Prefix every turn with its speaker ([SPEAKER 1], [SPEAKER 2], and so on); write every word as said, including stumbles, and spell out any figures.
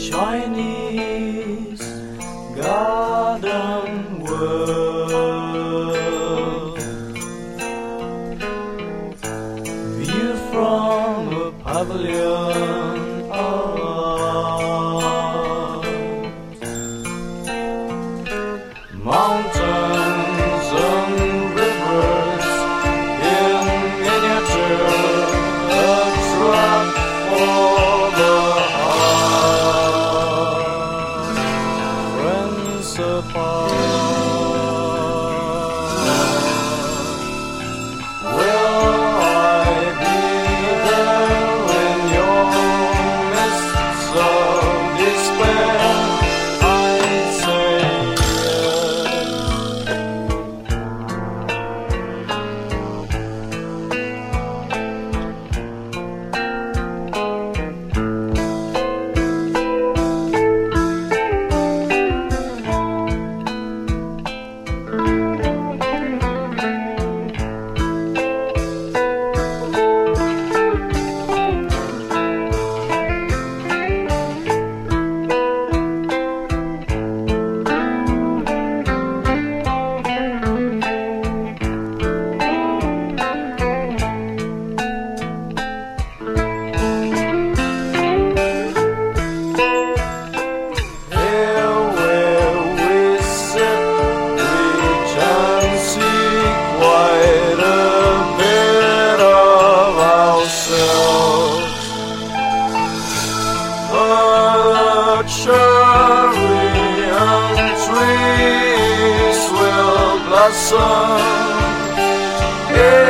[SPEAKER 1] Chinese garden world, view from a pavilion art. Mountains and rivers in miniature, a drop for the heart. Friends apart, will I be there in your mists of despair? I'd say trees will blossom. Yeah.